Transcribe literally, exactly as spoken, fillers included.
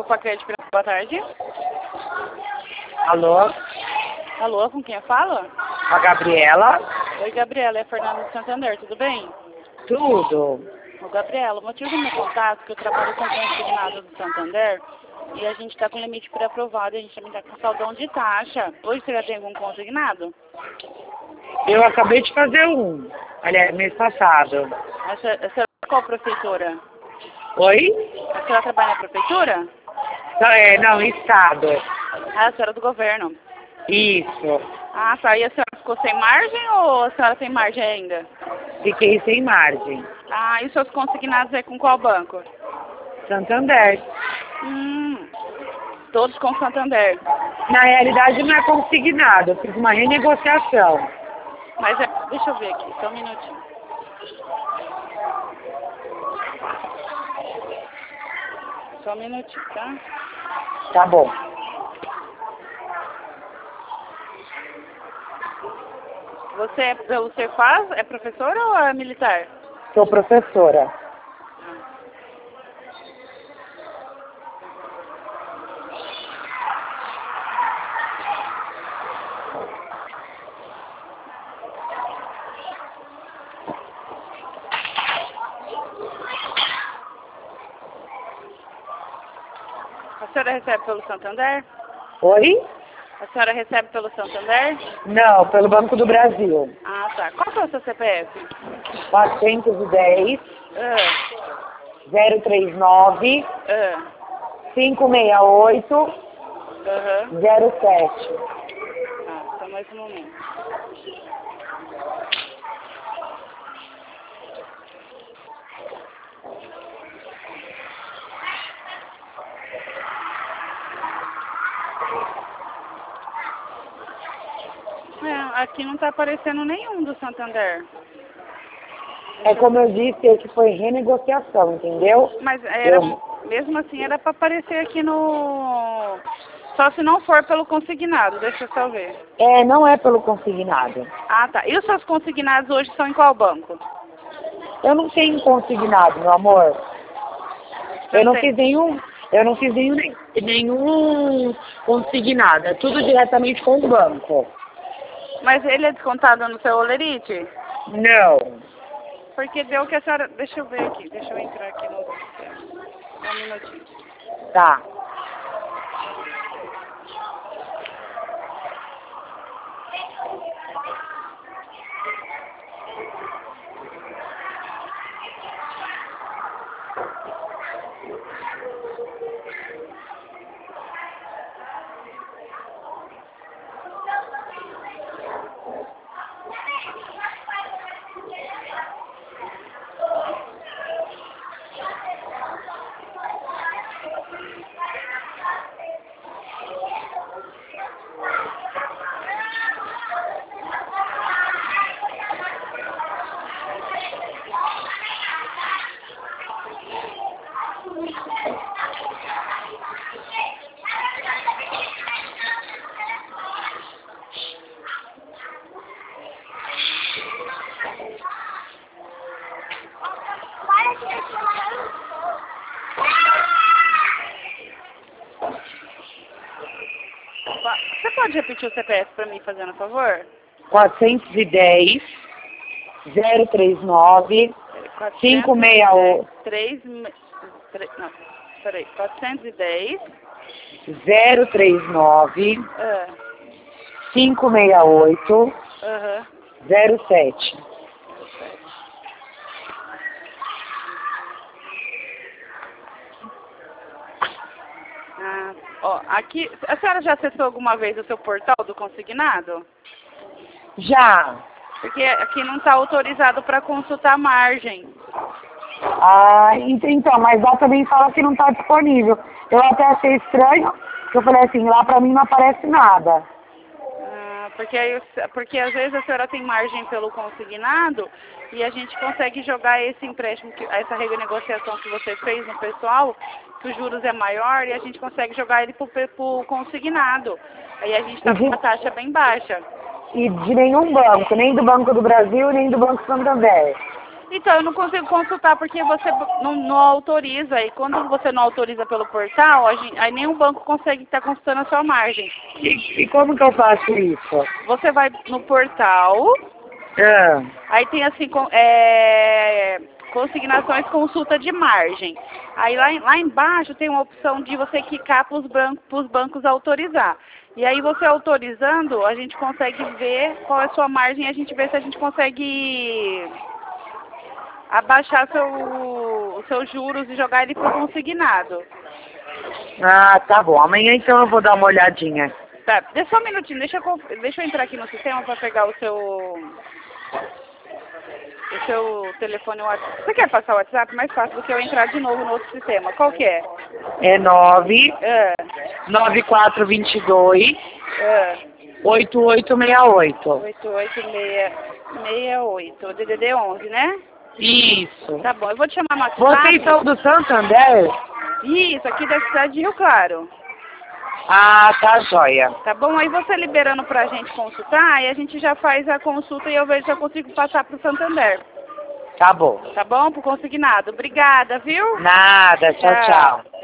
Paquete, boa tarde. Alô? Alô, com quem eu falo? A Gabriela? Oi, Gabriela, é a Fernanda do Santander, tudo bem? Tudo. Ô, Gabriela, o motivo do meu contato é que eu trabalho com consignado do Santander e a gente está com limite pré-aprovado e a gente também está com saldão de taxa. Hoje você já tem algum consignado? Eu acabei de fazer um. Aliás, mês passado. Essa, essa qual prefeitura? Oi? A senhora trabalha na prefeitura? Não, é, não, estado. Ah, a senhora é do governo. Isso. Ah, tá. E a senhora ficou sem margem ou a senhora tem margem ainda? Fiquei sem margem. Ah, e os seus consignados é com qual banco? Santander. Hum, todos com Santander. Na realidade não é consignado, eu fiz uma renegociação. Mas é... Deixa eu ver aqui, só um minutinho. Só um minutinho, tá? Tá bom. Você, é- você faz, é professora ou é militar? Sou professora. A senhora recebe pelo Santander? Oi? A senhora recebe pelo Santander? Não, pelo Banco do Brasil. Ah, tá. Qual que é o seu C P F? quatrocentos e dez, Ah, zero três nove, ah, cinco seis oito, aham. zero sete. Ah, só mais um momento. É, aqui não tá aparecendo nenhum do Santander. É como eu disse, é que foi renegociação, entendeu? Mas era, Eu- mesmo assim era para aparecer aqui no... Só se não for pelo consignado, deixa eu só ver. É, não é pelo consignado. Ah, tá. E os seus consignados hoje são em qual banco? Eu não tenho consignado, meu amor. Você Eu não tem- fiz nenhum, eu não fiz nenhum, nenhum consignado. É tudo diretamente com o banco. Mas ele é descontado no seu olerite? Não. Porque deu que a senhora... Deixa eu ver aqui, deixa eu entrar aqui no sistema. Só um minutinho. Tá. Você pode repetir o C P F para mim, fazendo favor? quatrocentos e dez, zero três nove, cinco seis oito, três... Não, peraí. quatrocentos e dez... zero três nove, Ah, cinco seis oito, aham. zero sete. Ah, ó, aqui... A senhora já acessou alguma vez o seu portal do consignado? Já. Porque aqui não está autorizado para consultar a margem. Ah, ent- então, mas lá também fala que não está disponível. Eu até achei estranho, porque eu falei assim, lá pra mim não aparece nada. Ah, porque, aí, eu- porque às vezes a senhora tem margem pelo consignado e a gente consegue jogar esse empréstimo, que, essa renegociação que você fez no pessoal, que os juros é maior, e a gente consegue jogar ele pro, pro consignado. Aí a gente está com uma taxa bem baixa. E de nenhum banco, nem do Banco do Brasil, nem do Banco Santander. Então, eu não consigo consultar porque você não, não autoriza. E quando você não autoriza pelo portal, a gente, aí nenhum banco consegue estar consultando a sua margem. E, e como que eu faço isso? Você vai no portal, Ah, aí tem assim, com- é, consignações consulta de margem. Aí lá, em- lá embaixo tem uma opção de você clicar para os bancos autorizar. E aí você autorizando, a gente consegue ver qual é a sua margem e a gente vê se a gente consegue abaixar seu, os seus juros e jogar ele para consignado. ah, tá bom. Amanhã então eu vou dar uma olhadinha. Tá, deixa só um minutinho, deixa eu, conf- deixa eu entrar aqui no sistema para pegar o seu, o seu telefone WhatsApp. Você quer passar o WhatsApp? Mais fácil do que eu entrar de novo no outro sistema. Qual que é? É nove É, nove quatro dois dois é, oito oito seis oito. oito oito seis seis oito, D D D onze, né? Isso. Tá bom, eu vou te chamar no WhatsApp. Vocês são do Santander? Isso, aqui da cidade de Rio Claro. Ah, tá joia. Tá bom? Aí você liberando pra gente consultar, aí a gente já faz a consulta e eu vejo se eu consigo passar pro Santander. Tá bom. Tá bom? Pro consignado. Obrigada, viu? Nada, tchau, Tchau. tchau.